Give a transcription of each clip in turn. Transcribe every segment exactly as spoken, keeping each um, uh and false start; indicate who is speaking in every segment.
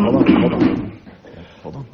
Speaker 1: hold on, hold on. Hold on.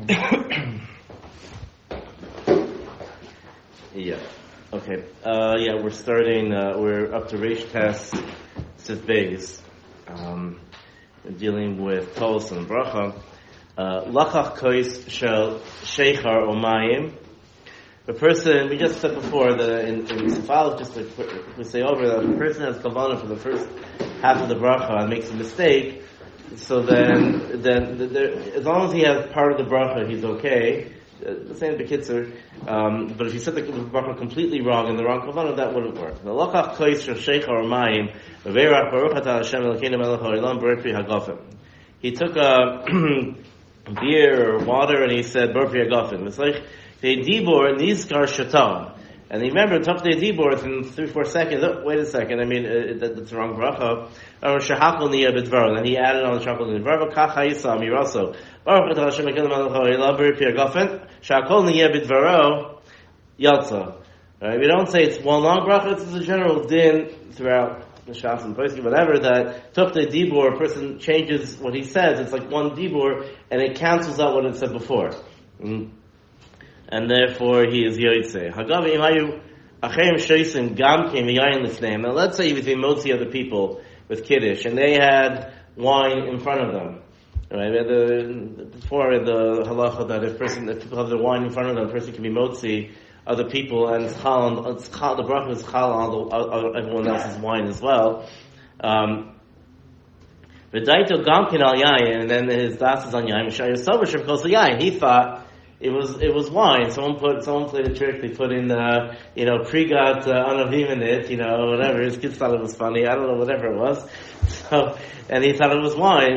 Speaker 2: Yeah. Okay. Uh, yeah, we're starting, uh, we're up to Reish Tes Sif Beis. Um, we're dealing with Tos and Bracha. Lachach Kois Shel Sheichar Omayim. The person, we just said before, that in, in Sifal, just to quickly say over, that the person has kavanah for the first half of the bracha and makes a mistake, so then, then the, the, as long as he has part of the bracha, he's okay. Uh, the same Bekitzer. Um, but if he said the bracha completely wrong and the wrong kavanah, that wouldn't work. The Lachach Kois Shel Sheichar Omayim, Ve'erach Baruch Atah Hashem Elokeinu Melech Haolam Baruch Hagafim. He took a beer or water and he said Baruch Hagafim. It's like the Dibor Nizkar Shatam. And remember, top the Dibor, in three, four seconds, oh, wait a second, I mean, uh, that, that's the wrong bracha. Or Shahakol Niya B'dvaro. Then he added on the Shahakol Niya B'dvaro, Kach HaYisam, Yiraso. Baruch Atah Hashem Elokeinu Melech Haolam Baruch Hagafim. Shahakol Niya B'dvaro, Yatsa. Right? We don't say it's one long bracha, it's a general din throughout the Shas and Poskim, whatever, that took the Dibor, a person changes what he says, it's like one Dibor, and it cancels out what it said before. Mm. And therefore he is Yotzei. Hagav imayu achem shoisim gam kim yayin lifneim. Now let's say he was motzi other people with kiddush, and they had wine in front of them. Right? The, before the halacha that if person, if people have their wine in front of them, a person can be motzi other people, and it's chal, it's chal, the bracha is chal on the, everyone else's wine as well. Um, V'daito gam kin al yayin, and then his das is on yayin. Shayir sober shem kos yayin. He thought It was it was wine. Someone put someone played a trick. They put in uh, you know Prigat uh, Anavim in it. You know whatever. His kids thought it was funny. I don't know whatever it was. So and he thought it was wine.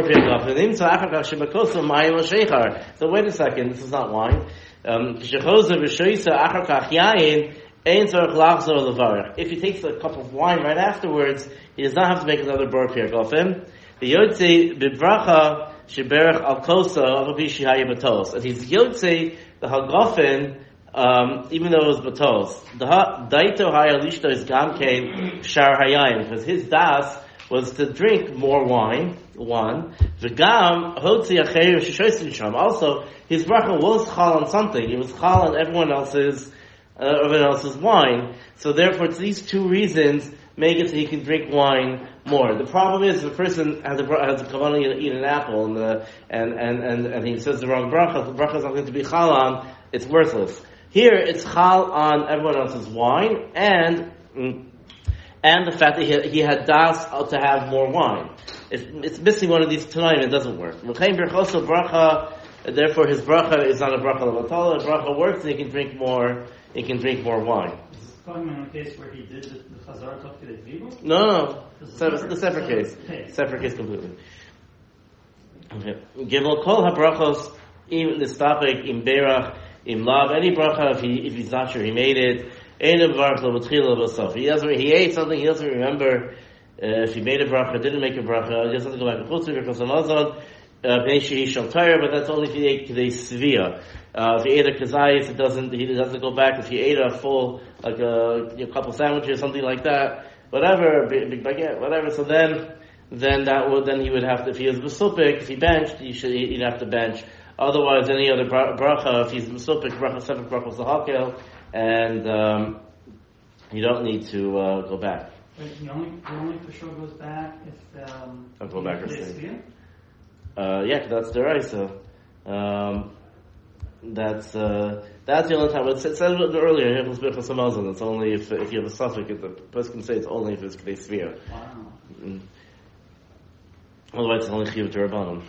Speaker 2: So wait a second. This is not wine. Um, if he takes a cup of wine right afterwards, he does not have to make another Baruch Pirgofim. The Yotzei Bibracha Shiberach Al Kosa Avabi Shihaya Batos. And he's Yotzei the Hagofin, um, even though it was Batos. The Daito Hayalishto is Gamkein Shar Hayayim, because his das was to drink more wine, one. The Gam Hotzi Acheir Shishoisin Sham. Also, his bracha was chal on something. It was chal on everyone else's, uh, everyone else's wine. So therefore, it's these two reasons make it so he can drink wine more. The problem is, if a person has a has a kavanah to eat an apple and, the, and and and and he says the wrong bracha, the bracha is not going to be chal on. It's worthless. Here, it's chal on everyone else's wine and and the fact that he, he had das to have more wine. If it's missing one of these tonight, it doesn't work. Bracha. Therefore, his bracha is not a bracha levatala. The bracha works, and he can drink more. He can drink more wine.
Speaker 3: Talking in a case where he did the, the chazar talk to the Dibor?
Speaker 2: No, no, no. The separate case. case. Separate case completely. Okay. Gimel kol habrachos im nistapek im berach im lav. Any bracha if he if he's not sure he made it. Ein barach lo b'tchila b'sof. He doesn't. He ate something. He doesn't remember uh, if he made a bracha, didn't make a bracha. He doesn't have to go back to chutzah because Amazon. Bnei shehi shal tayr, but that's only if he ate k'dei svia. Uh, if he ate a kazayis, it doesn't. He doesn't go back. If he ate a full, like a, a couple sandwiches, something like that, whatever, big, big baguette, whatever. So then, then that would then he would have to. If he was besupik, if he benched, he should he'd have to bench. Otherwise, any other bracha, if he's besupik, bracha seven brachos lahakel, and um, you don't need to uh, go back.
Speaker 3: Wait, the only the only for sure goes back if um.
Speaker 2: I'll go back or stay. Uh, yeah, that's the Raisa. Um, that's uh, that's the only time. It said, said earlier. It's only if if you have a suffix. The person can say it's only if it's K'dei Svia.
Speaker 3: Wow.
Speaker 2: Mm. Otherwise, it's only Chiyuv D'Rabbanan.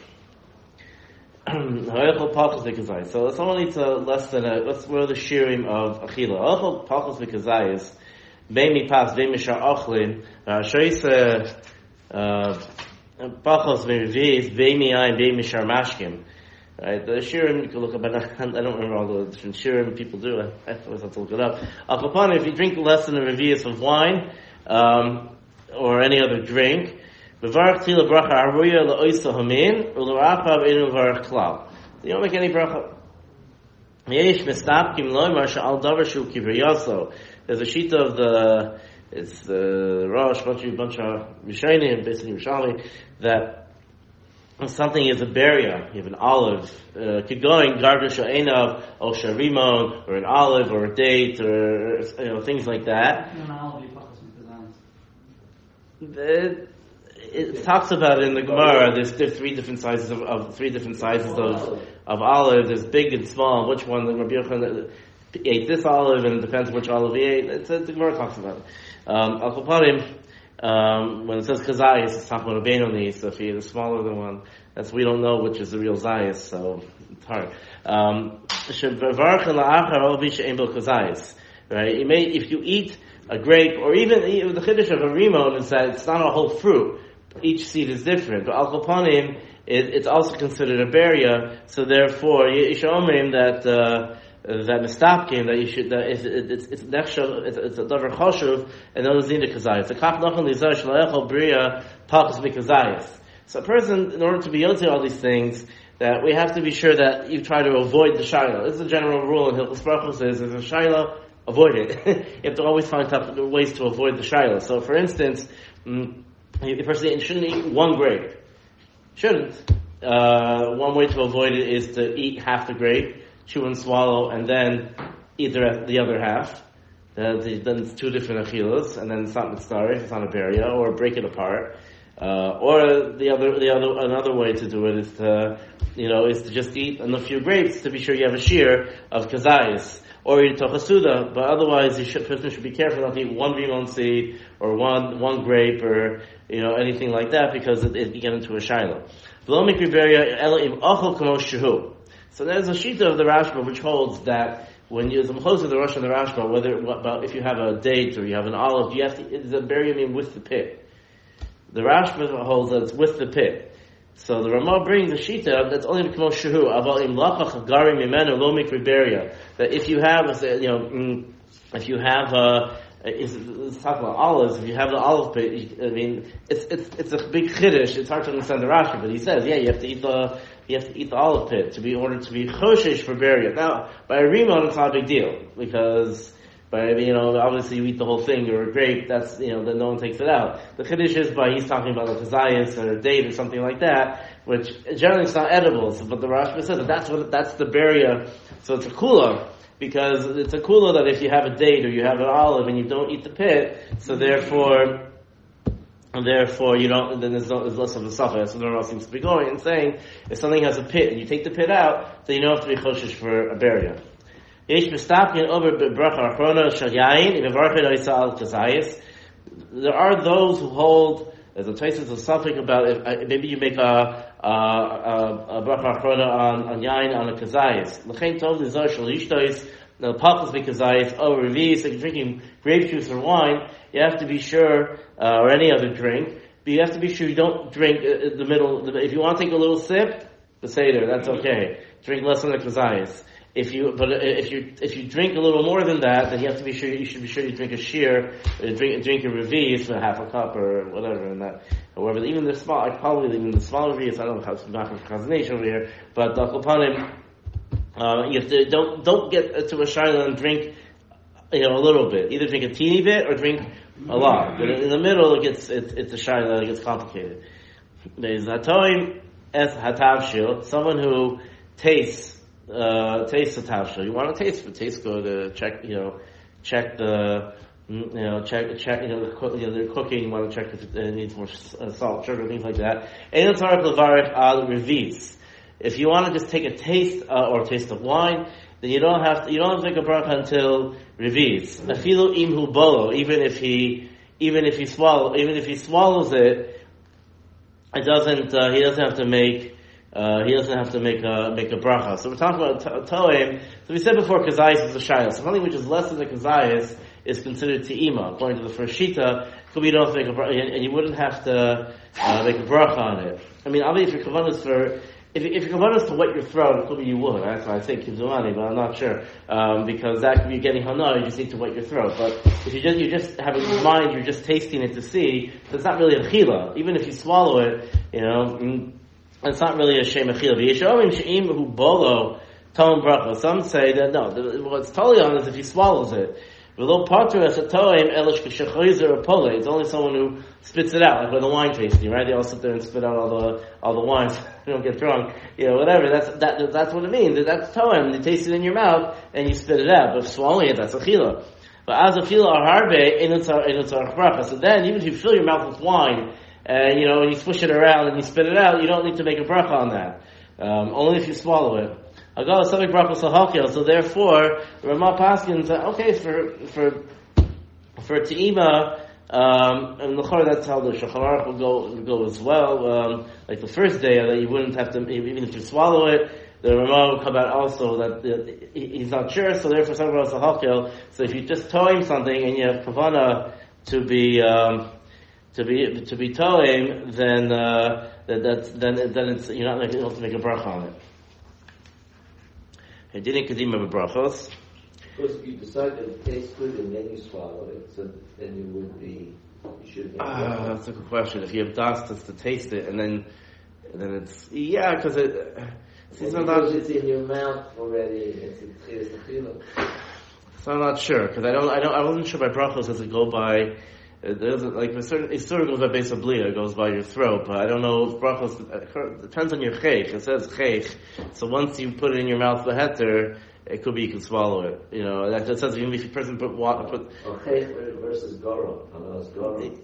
Speaker 2: So someone needs a less than a. Let's wear the shirim of Achila. Ochel Pachos V'Kazayis. Beimi Pas Beimi Shar Ochlin. Shoyse. Pachos V'Reviv Beimi Ayin Beimi Shar Mashkim. Right, the shirim you can look up. I don't remember all the different shirim people do. I always have to look it up. Al Kapana, if you drink less than a revius of wine um, or any other drink, B'varach tila bracha haruya la'oisa hamin u'l'rachav inu v'varach klal. You don't make any bracha. Yesh mistapkim loymar she'al davar shu kibriyaso. There's a sheet of the it's the Rosh bunch of bunch of Rishonim, basically Yerushalmi, that something is a beria, you have an olive, uh, could go in gargash or enav, or sharimon, or an olive, or a date, or, you know, things like that.
Speaker 3: An olive, you put some
Speaker 2: It, it talks about it in the Gemara. There's, there's three different sizes of, of three different sizes of of olive. There's big and small. Which one? The Rabbi Yochanan ate this olive, and it depends which olive he ate. It's, it's, the Gemara talks about it. Um, Al Kaparim, um, when it says kazayis, it's talking about a benoni. So if he is smaller than one, that's we don't know which is the real zayis. So it's hard. Um, right? You may if you eat a grape, or even the chiddush of a rimon is that it's not a whole fruit. Each seed is different. But al kopanim, it, it's also considered a beria. So therefore, you should omrim that uh, that mistapkim that you should that it's it's it's nechshav it's, it's a davar choshuv and those need a kazayis. The kach nachon lizar shloechol bria pachas mikazayis. So a person, in order to be yotze all these things, that we have to be sure that you try to avoid the shiloh. This is a general rule in Hilchos Brachos. Says there's a shiloh, avoid it. You have to always find tough ways to avoid the shiloh. So, for instance, mm, the person shouldn't eat one grape. Shouldn't. Uh, one way to avoid it is to eat half the grape, chew and swallow, and then eat the, the other half. Then, then it's two different achilas, and then it's not mitzaref, it's not a beria, or break it apart. Uh, or the other, the other, another way to do it is to, you know, is to just eat a few grapes to be sure you have a shear of kazayis. Or eat tochasuda, but otherwise you should, person should be careful not to eat one rimon seed, or one, one grape, or, you know, anything like that, because it, it, you get into a shiloh. So there's a shita of the Rashba which holds that when you, as opposed to the Rosh and the Rashba, whether, about if you have a date or you have an olive, you have to, it's a beria with the pit. The Rashba holds that it's with the pit. So the Ramah brings a shita that's only the kmo shehu aval im lachach garim mimenu lo mikri beria. That if you have, you know, if you have a, it's, it's talking about olives. If you have the olive pit, I mean, it's it's it's a big chiddush. It's hard to understand the Rashi, but he says, yeah, you have to eat the you have to eat the olive pit to be in order to be choshesh for beria. Now, by a rimon, it's not a big deal because. But, you know, obviously you eat the whole thing, or a grape, that's, you know, then no one takes it out. The Chiddush is by, he's talking about a kazayas or a date or something like that, which generally it's not edible, so, but the Rashba says that that's what, that's the beria, so it's a kula, because it's a kula that if you have a date or you have an olive and you don't eat the pit, so therefore, and therefore you don't, then there's, no, there's less of a suffix, so the Rambam seems to be going and saying, if something has a pit and you take the pit out, then you don't have to be choshesh for a beria. There are those who hold, there's a traces of something about if, uh, maybe you make a, a, a, a bracha achrona on, on yain on a kazayis. L'chein tov l'zar shel ishtois, the pachas b'kazayis, oh, revi'is, like you're drinking grape juice or wine, you have to be sure, uh, or any other drink, but you have to be sure you don't drink in the middle, if you want to take a little sip, the seder, that's okay. Drink less than the kazayis. If you, but if you, if you drink a little more than that, then you have to be sure, you should be sure you drink a shear, drink, drink a revi'is for half a cup or whatever, and that, however, even the small, I probably even the small revi'is, I don't know how it's not for chazanation over here, but the kopanim, uh, you have to, don't, don't get to a shiloh and drink, you know, a little bit. Either drink a teeny bit or drink a lot. But in the middle, it gets, it, it's a shiloh, it gets complicated. There's hatoim es hatavshil, someone who tastes, Uh, taste the tavshil. You want to taste it. Taste good. Uh, check, you know, check the, you know, check, check, you know, the, you know, they're cooking. You want to check if it needs more uh, salt, sugar, things like that. Ein tzarich levarich al revi'is. If you want to just take a taste uh, or taste of wine, then you don't have to. You don't have to make a bracha until revi'is. Afilu imhu bolo. Even if he, even if he swallow, even if he swallows it, it doesn't. Uh, he doesn't have to make. Uh, he doesn't have to make a, make a bracha. So we're talking about toim. So we said before, kazayis is a shayla. So something which is less than the kazayis is considered te'ima. According to the first shita, could be you don't have to make a bracha, and you wouldn't have to, uh, make a bracha on it. I mean, obviously if your kavanah is for, if, if your kavanah is to wet your throat, it could be you would. That's why I say kibzumani, but I'm not sure. Um, because that could be getting hana, you just need to wet your throat. But if you just, you just have it in mind, you're just tasting it to see, so it's not really a chila. Even if you swallow it, you know, mm, it's not really a shem achil. V'yishomim she'im hu bolo tom bracha. Some say that no, what's totally on is if he swallows it. V'lo patu es atoim elish k'shechoizer or pole. It's only someone who spits it out, like with a wine tasting, right? They all sit there and spit out all the all the wines. you don't get drunk, you know, whatever. That's that. That's what it means. That's toem. You taste it in your mouth and you spit it out. But if swallowing it, that's achila. But as achila are harbe, inutzar bracha. So then, even if you fill your mouth with wine and you know and you swish it around and you spit it out, you don't need to make a bracha on that. Um, only if you swallow it. Agal sabik bracha salhakil. So therefore, Ramah Paskin said, okay, for for for te'ima. Um, and the that's how the Shulchan Aruch will go, will go as well. Um, like the first day, that you wouldn't have to, even if you swallow it, the Ramah will come out also that the, he's not sure, so therefore something else a hakil. So if you just toim something and you have kavana to be um, to be to be toim, then uh, that, that's then then it's you're not able to make a bracha on it. I didn't kadima brachos.
Speaker 4: Because if you decide that it tastes good and then you swallow it, so then you would be, you should make
Speaker 2: Ah, that's a good question. If you have das just to taste it, and then, then it's yeah, because it. See,
Speaker 4: well,
Speaker 2: so
Speaker 4: because
Speaker 2: not,
Speaker 4: it's in your mouth already. It's it's the feeling.
Speaker 2: So I'm not sure because I don't, I don't, I wasn't sure by brachos does it go by. It doesn't like a certain. It sort of goes by base of blia. It goes by your throat, but I don't know if brachos. It depends on your cheich. It says cheich. So once you put it in your mouth, the heter. It could be you can swallow it. You know, that, that says even if a person put water, put.
Speaker 4: Okay, versus goron. Goron.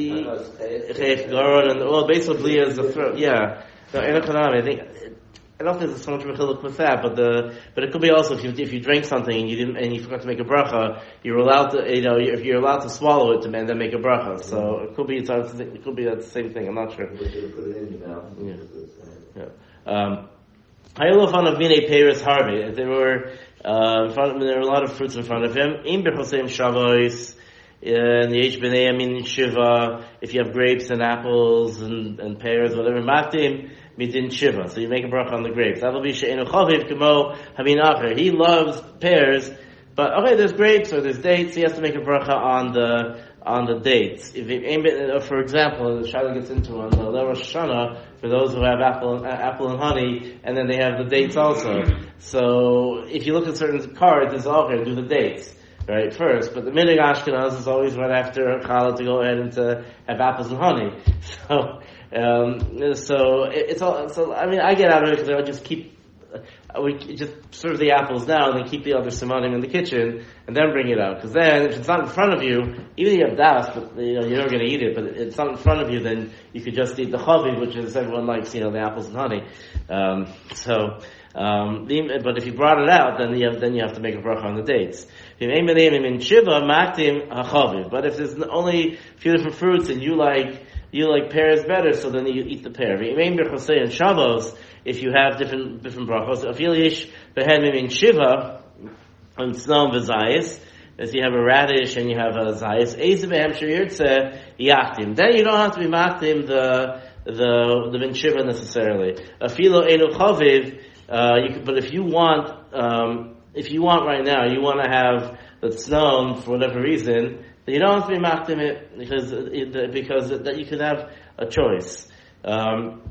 Speaker 2: Chayef goron and well, basically is the throat. Yeah, no, I think I don't think there's so much mechiluk with that, but the but it could be also if you if you drank something and you didn't and you forgot to make a bracha, you're allowed to you know if you're allowed to swallow it to and then make a bracha. So mm-hmm. it could be it's it could be that same thing. I'm not sure.
Speaker 4: But you put it in your mouth.
Speaker 2: Yeah. yeah. Um, Hayolofan of Vine Paris Harvey. There were uh, in front of, there were a lot of fruits in front of him. In Bechosem Shavuos, in the H B'nei Amin Shiva. If you have grapes and apples and, and pears, whatever, Matim Midin Shiva. So you make a bracha on the grapes. That'll be She'enu Chaviv Kamo Hamin Acher. He loves pears, but okay, there's grapes or there's dates. He has to make a bracha on the on the dates. If it, for example, the Shaila gets into on the Rosh Hashanah. For those who have apple, uh, apple and honey, and then they have the dates also. So, if you look at certain cards, it's all okay, do the dates, right, first. But the Minhag Ashkenaz is always right after Challah to go ahead and to have apples and honey. So, um, so, it, it's all, so, I mean, I get out of it because I just keep, uh, we just serve the apples now and then keep the other simonim in the kitchen and then bring it out. Because then, if it's not in front of you, even if you have das, but you know, you're not going to eat it, but it's not in front of you, then you could just eat the chaviv, which is everyone likes, you know, the apples and honey. Um, so, um, the, but if you brought it out, then you have, then you have to make a bracha on the dates. But if there's only a few different fruits and you like, you like pears better, so then you eat the pear. And Shabbos, if you have different, different brachos, afilish behenim in Shiva, and snom v'zayis, if you have a radish and you have a zayis, ezebehem shirtze yachtim. Then you don't have to be machtim the, the, the ben Shiva necessarily. Afilo enu chaviv, uh, you could, but if you want, um, if you want right now, you want to have the snom for whatever reason, then you don't have to be machtim it because, because that you can have a choice. Um,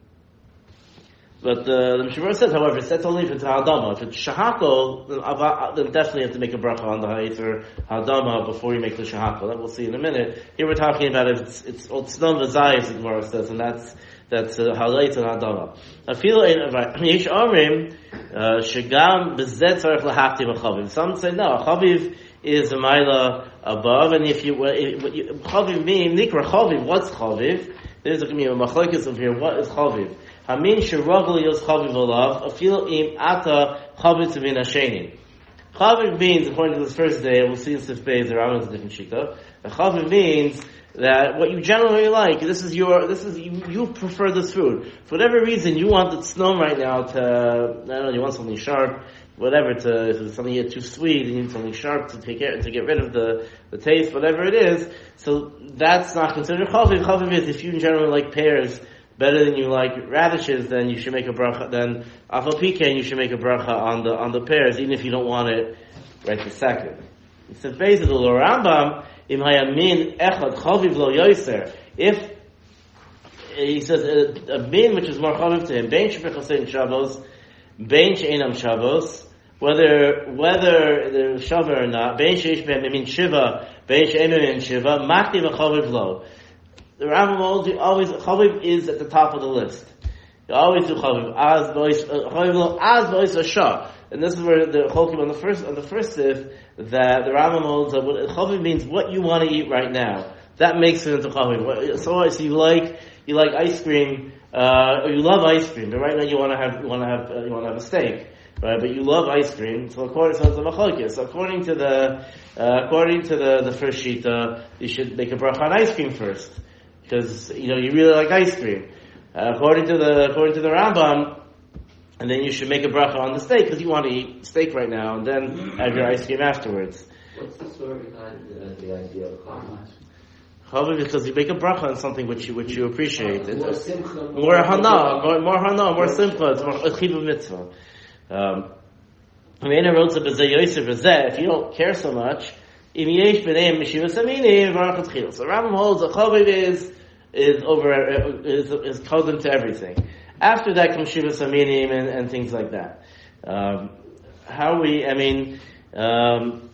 Speaker 2: But the, the Mishnah says, however, it's that's only if it's ha'adama. If it's shahakol, then, then definitely you have to make a bracha on the ha'itz or ha'adama before you make the shahakol. That we'll see in a minute. Here we're talking about if it's it's otznom v'zayis, the Gemara says, and that's that's uh, ha'leitz and ha'adama. Afilo ein yesh omrim shegam b'zeh tzarich lahaktiv a chaviv. Some say no, a chaviv is a mila above, and if you chaviv means nikra chaviv. What's chaviv? There's going to be a machlokes over here. What is chaviv? Hamin shiragul yos chaviv olav afil im ata chaviv tzivin hasheni. Chaviv means, according to this first day, we'll see in Sif Beis, the Rambam is a different shita. Chaviv means that what you generally like, this is your, this is, you, you prefer this food. For whatever reason, you want the snom right now to, I don't know, you want something sharp, whatever, to, if it's something too sweet, you need something sharp to take care, to get rid of the, the taste, whatever it is. So that's not considered chaviv. Chaviv is if you generally like pears better than you like radishes, then you should make a bracha, then afal pikein, you should make a bracha on the, on the pears, even if you don't want it right this second. It's a phase of the Rambam, im hayamin echad chaviv lo yoser. If, he says, a, a min which is more chaviv to him, bein shebechasein Shabbos, bein she'enam Shabbos, whether, whether they're Shavuot or not, bein she'ish behem min Shiva, bein she'enam min Shiva, maktiv a chaviv lo. The Rambam always, chaviv is at the top of the list. You always do chaviv as voice chaviv lo as voice ashah. And this is where the Cholkim on the first on the first sif that the Rambam holds that what chaviv means what you want to eat right now. That makes it into chaviv. So, so you like you like ice cream, uh, or you love ice cream, but right now you want to have you want to have uh, you want to have a steak, right? But you love ice cream, so according to the machlokes, so according to the uh, according to the the first shita, you should make a bracha on ice cream first because you know you really like ice cream. Uh, according to the according to the Rambam. And then you should make a bracha on the steak because you want to eat steak right now, and then have your ice cream afterwards.
Speaker 4: What's the story behind uh, the idea of chaviv?
Speaker 2: Chaviv because you make a bracha on something which you which you appreciate. It's
Speaker 4: More simcha,
Speaker 2: more
Speaker 4: more
Speaker 2: hana, more, more hana, more simcha. It's more a chibur mitzvah. Um, if you don't care so much, so Rambam holds that chaviv is is over is is kodem to everything. After that comes Shivas Aminim and, and things like that. Um, how we, I mean, um,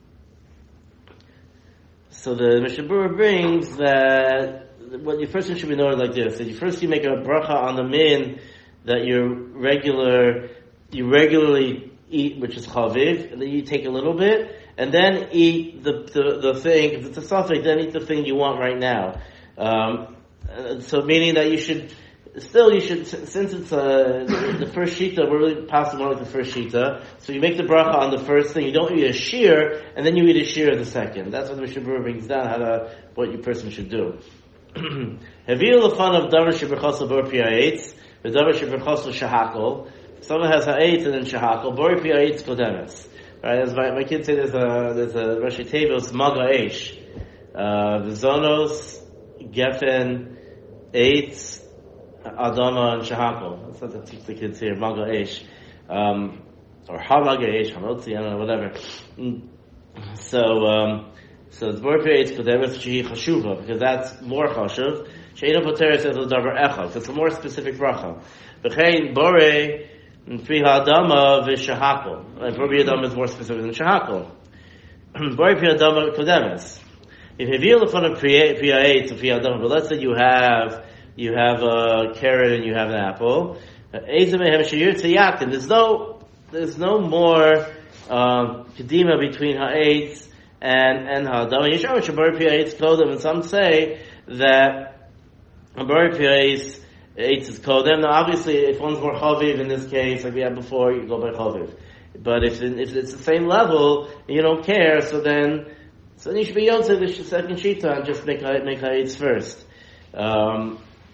Speaker 2: so the Mishnah Berurah brings that what you first should be noted like this: that you first you make a bracha on the min that you regular you regularly eat, which is chaviv, and then you take a little bit, and then eat the the, the thing. If it's a suffix, then eat the thing you want right now. Um, so meaning that you should. Still, you should, since it's uh, the first shita, we're really passing more like the first shita. So you make the bracha on the first thing. You don't eat a shear, and then you eat a shear the second. That's what the Mishnah Berurah brings down how to, what your person should do. Hevi'u l'fan of davar sheberchosel bor pi'ayetz, the davar sheberchosel shahakol. Someone has ha'etz and then shahakol. Bor pi'ayetz kodemes. Right? As my, my kids say, there's a there's a Rashi Tevos maga eish, uh, the zonos, gefen, eitz. Adama and Shahakol. That's what they teach the kids here. Maga Eish. Um, or Hamaga Eish, Hamotzi, I don't know, whatever. So, um, so it's more periods for them, it's Chashuva, because that's more Chashuv. Sheina Poter says the Davar Echad. It's a more specific bracha. B'chein Bore, Fiha Adama, V'Shahakol. And Bore Adama is more specific than Shahakol. Bore Fiha Adama Kodemes. If you reveal the fun of Priya Eitz, Fiha Adama, but let's say you have You have a carrot and you have an apple. There's no, there's no more um, kedima between ha'etz and and ha'adam. And some say that a bari piya'etz is kodem. Now, obviously, if one's more chaviv in this case, like we had before, you go by chaviv. But if if it's the same level and you don't care, so then so then you should be yotze the second shita and just make make ha'etz first. Um,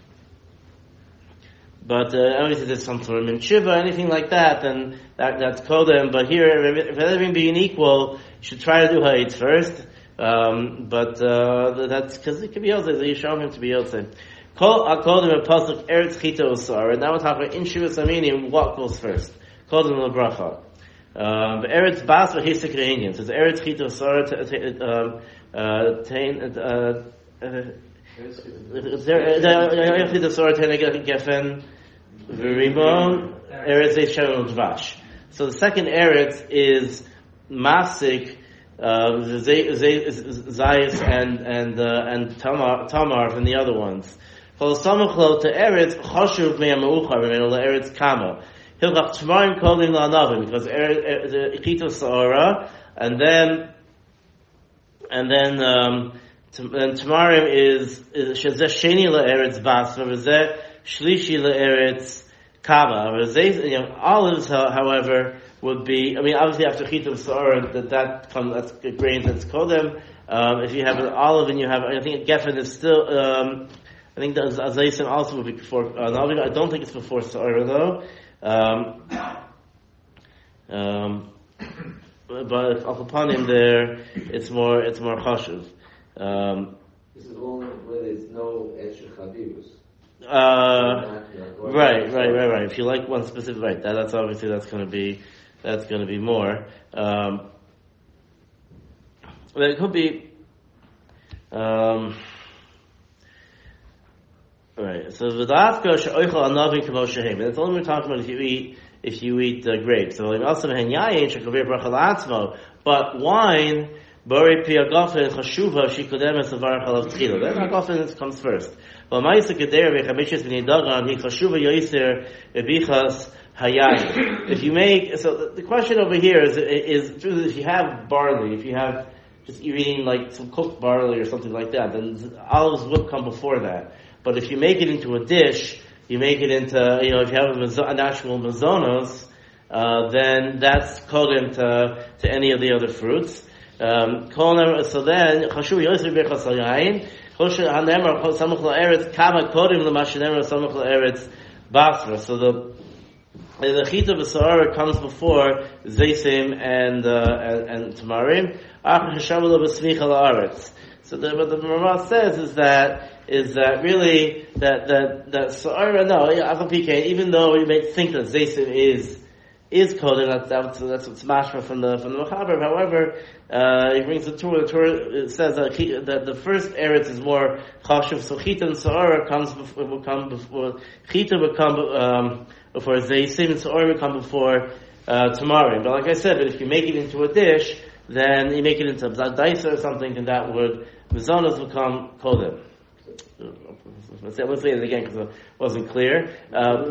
Speaker 2: But uh, obviously there's some sort of minshiva, anything like that, then that, that's kodem. But here, if everything being equal, you should try to do ha'etz first. Um, but uh, that's because it could be yotze. You show him to be yotze. Kol akodem and pasuk eretz chita usar. And now we're talking about in shivas aminim. What goes first? Kodem lebracha. Um, but eretz bas v'hisik reinian. So it's eretz chita usar. Um, uh, tain. Gefen. V'rimon eretz eisharon dvash. So the second eretz is mafsik, uh, zayis and and uh, and tamar tamar from the other ones. Kol samachlo to eretz chashuv me'amauchar v'meno eretz kama. Hilchach tamarim kodim la'anavim because the ichito saora and then and then um, and tamarim is shezeh sheni la'eretz bas v'zeh shlishi le'eretz kava. You know, olives, however, would be. I mean, obviously after chitum sa'or, that that comes. That's grains. That's kodem. Um, if you have an olive and you have, I think geffen is still. Um, I think the azaysim also would be before. Uh, no, I don't think it's before sa'or though. Um, um, but upon him there, it's more. It's more chashuv. Um,
Speaker 4: this is only where there's no extra chavivus.
Speaker 2: Uh, right, right, right, right. If you like one specific, right, that, that's obviously that's going to be that's going to be more. Um, but it could be. Um, right. So v'dafka she'oichel anavim k'mo shehem. That's only we're talking about if you eat if you eat uh, grapes. So also hen yayin shekavir bracha la'atzmo. But wine. Bori pi agafen chashuva she kodemes avar chalav tchila. Then agafen comes first. Well, Ma'isa Kedera v'Chamishis v'Nidagan he chashuva yoiser ebichas hayayin. If you make so, the, the question over here is is if you have barley, if you have just you're eating like some cooked barley or something like that, then olives would come before that. But if you make it into a dish, you make it into you know if you have a, mazo- an actual mazonos, uh, then that's kodem to to any of the other fruits. Um, so then chashuva yoiser ebichas hayayin. So the the chita b'sa'ara comes before zaysim and uh, and, and tamarim. So the, what the Ramah says is that is that really that that that sa'ara no even though you may think that zaysim is is kodem, that's that's that's what's mashma from the from the Mechaber. However, uh, he brings the Torah. The Torah says that, he, that the first eretz is more chashuv. So chita and sa'ara comes before, will come before chita will come um, before zaysim, and sa'ara will come before uh, tamarim. But like I said, but if you make it into a dish, then you make it into a daisa or something, and that would mizonos will come kodem. Let's say, let's say it again because it wasn't clear. Um,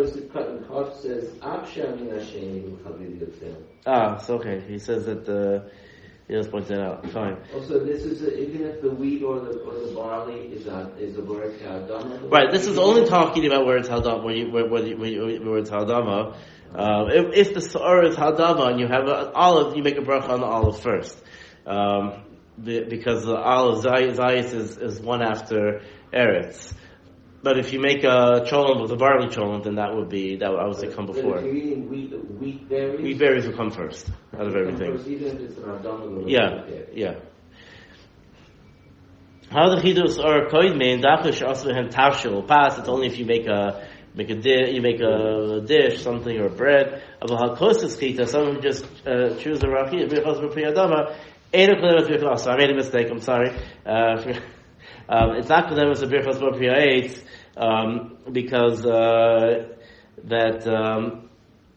Speaker 2: ah, so okay. He says that uh, he just points that out. Fine.
Speaker 4: Also, this is a, even if the wheat or the or the barley is a is a word haldama.
Speaker 2: Right. This is only talking about where it's haldama, where you where where, where, you, where it's haldama. Uh, if, if the sa'ar is haldama and you have an olive, you make a bracha on the olive first, um, the, because the olive zayis is is one after eretz. But if you make a cholent with a barley cholent, then that would be that would obviously come before.
Speaker 4: But if you're eating wheat, wheat berries,
Speaker 2: wheat berries will come first out of everything.
Speaker 4: First, even if it's an abdominal.
Speaker 2: Yeah, yeah. How the chidus are koid mean dachish also hem tavshil pass. It's only if you make a make a di- you make a dish, something or bread. About how kostas chita, someone just uh, choose a rachi because we're priyadama. I made a mistake. I'm sorry. Uh, Um, it's not kodem as a birchas bar priyaetz, um because uh, that um,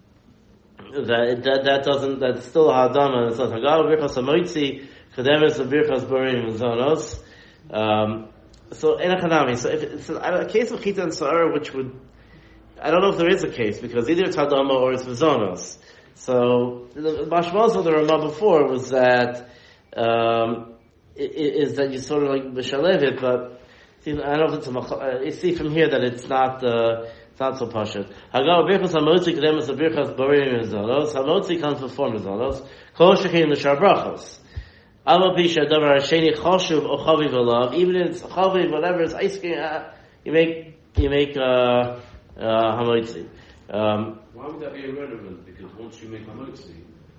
Speaker 2: that that that doesn't that's still hadama. It's not hagav birchas hamoitzi kodem as a birchas barim mizonos. Um, so enachanami. So if it's a case of chita and sa'ara, which would I don't know if there is a case because either it's hadama or it's mizonos. So the mashmos of the Ramah before was that. Um, Is that you sort of like b'shalev it, but see, I don't know if it's a uh, you see from here that it's not uh, it's not so pashut. Hagav birchas hamotzi kedem as a birchas barim mizonos. Hamotzi comes before mizonos. Kol shechin l'shar brachos. Alma pisha davar hasheni chashuv o chaviv alav. Even if it's chaviv, whatever, it's ice cream. Uh, you make you make uh, uh, hamotzi. Um,
Speaker 5: Why would that be irrelevant? Because once you make hamotzi.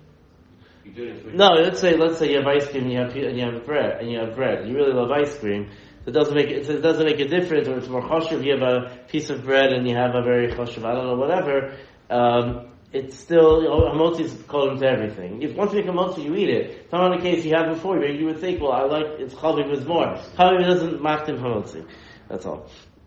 Speaker 2: No, let's say let's say you have ice cream and you have and you have bread and you have bread. You really love ice cream. It doesn't make it, it doesn't make a difference. Or it's more chashuv. You have a piece of bread and you have a very chashuv. I don't know, whatever. Um, it's still you know, hamotzi is called into everything. If once you make hamotzi, you eat it. It's not on the case you have before. You you would think, well, I like it's chaviv is more. Chaviv doesn't maktim hamotzi. That's all.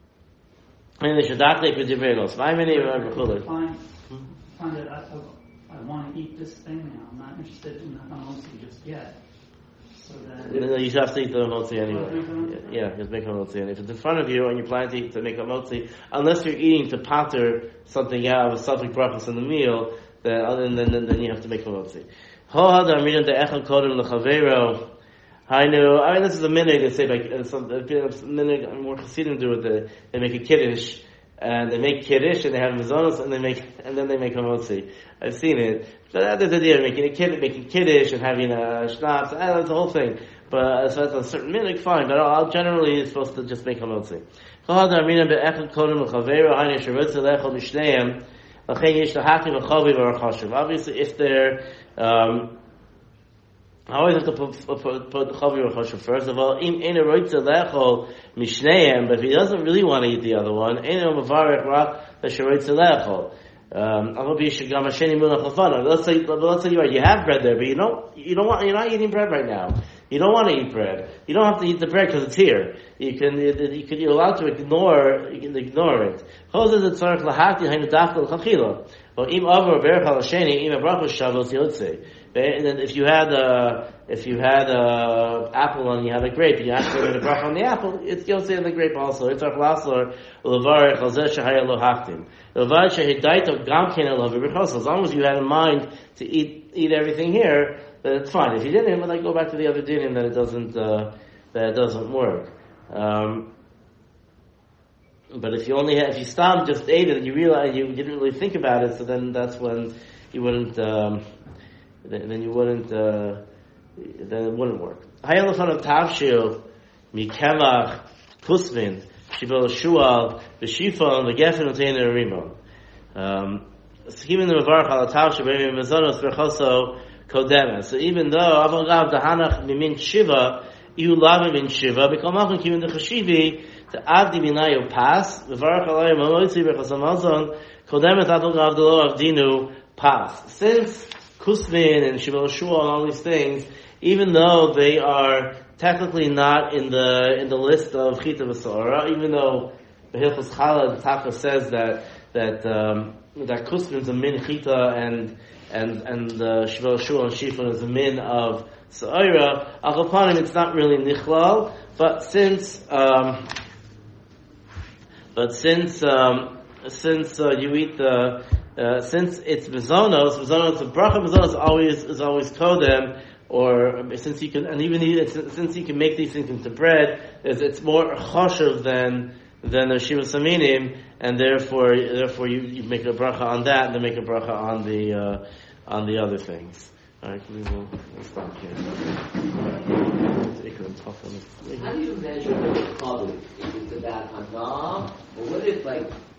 Speaker 2: And they should dakle b'divrei Why many remember chulah?
Speaker 3: Find find it. I, I want to eat this thing now. I'm not interested in the hamotzi just yet. So then,
Speaker 2: no, you have to eat the hamotzi anyway. Yeah, yeah, just make hamotzi. And if it's in front of you and you plan to eat to make hamotzi, unless you're eating to pater something out of a suffix brachos in the meal, then other than then, then you have to make hamotzi. Ho hadar minan de'echad kodem lechavero. I know. I mean, this is a minute they say like uh, some a minute more Hasidim do with the they make a kiddush. And they make kiddush and they have mizonos and they make and then they make hamotzi. I've seen it. So that's the idea of making a kid, making kiddush and having a schnapps. That's the whole thing. But as far as a certain minute, fine. But I'll generally you're supposed to just make hamotzi. Obviously, if they're um, I always have to put put put chavi or chashuv first of all. In in a roitza lechol mishneim, but if he doesn't really want to eat the other one, in a mavarech rak the sheroitza lechol. Um, I hope you should gam hasheni munach lefana. Let's say let's say you are you have bread there, but you don't you don't want you're not eating bread right now. You don't want to eat bread. You don't have to eat the bread because it's here. You can you, you can you're allowed to ignore you can ignore it. Well, im over berach al sheni im bracha shavos yotze. And then if you had a if you had a apple and you had a grape, you have to put a bracha on the apple. It's yotze on the grape also. It's our lasor levarich al zeh shehaya lo hachtim. Levarich shehidaito gam ken elav berachos. As long as you had in mind to eat eat everything here, then it's fine. If you didn't, then I go back to the other dinim that it doesn't uh, that it doesn't work. Um, But if you only had, if you stopped, just ate it, and you realize you didn't really think about it, so then that's when you wouldn't, um, then, then you wouldn't, uh, then it wouldn't work. Hayalafan of Tavshil, Mikemach, Kusmin, Shibel Shual, Veshifon, Vegefen, Utain, and Rimon. Um, Scheming the Mavarch al Tavshil, Bemi Mazonos, Verchoso, Kodema. So even though Avagav, the Hanach, Mimin Shiva, Iu Lavim in Shiva, Bekalmachon, Kimin the Chashivi, the Avdi Minayu Pas, the Varach Alayim Amoitzi Bechasamazon, Kodemet Adol Avdalo Avdinu Pas. Since Kusmin and Shibel Shua and all these things, even though they are technically not in the in the list of Chita V'Sora, even though the Hilchos Chala, the Taka says that that um, that Kusmin is a min Chita and and and uh, Shibel Shua and Shifon is a min of Sa'ira, Achapanim it's not really Nichlal, but since um, But since um, since uh, you eat the uh, since it's mizonos, mizonos the bracha mizonos always is always kodem, or since you can and even eat it, since you can make these things into bread, it's, it's more choshev than than the shiva saminim, and therefore therefore you, you make a bracha on that, and then make a bracha on the uh, on the other things. All right, we will we'll stop here.
Speaker 4: How do you measure the public? Is it about Hanam? Or what if, like,